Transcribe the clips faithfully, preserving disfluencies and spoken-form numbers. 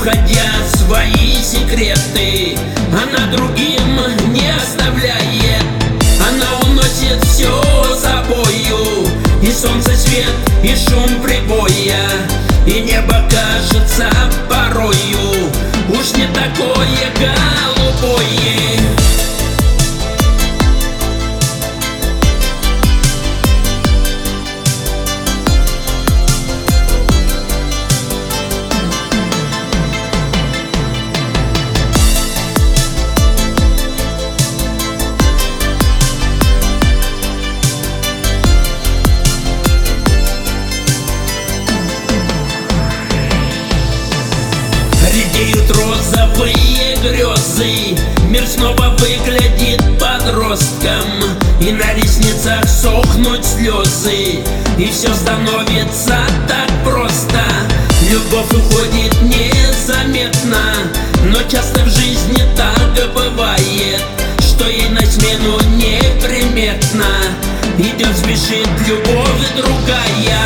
уходя свои секреты, она другим не оставляет. Она уносит все собою, и солнце свет, и шум прибоя, и небо кажется порою уж не такое голубое. Редеют розовые грезы, мир снова выглядит подростком, и на ресницах сохнут слезы, и все становится так просто. Любовь уходит незаметно, но часто в жизни так бывает, что ей на смену неприметно идет, спешит любовь другая.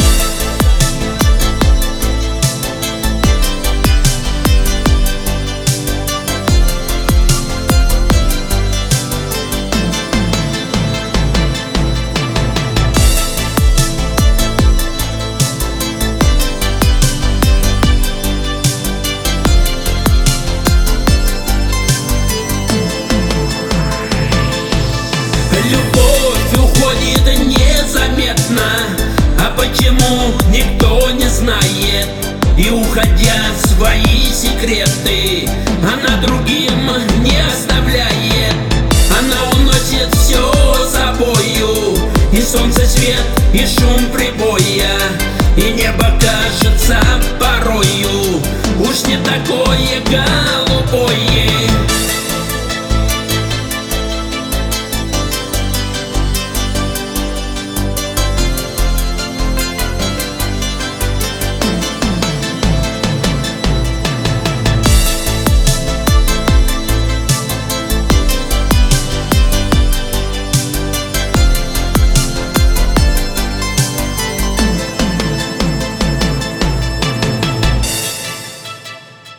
Любовь уходит незаметно, а почему, никто не знает. И уходя свои секреты, она другим не оставляет. Она уносит все собою, и солнце свет, и шум прибоя, и небо кажется порою уж не такое, как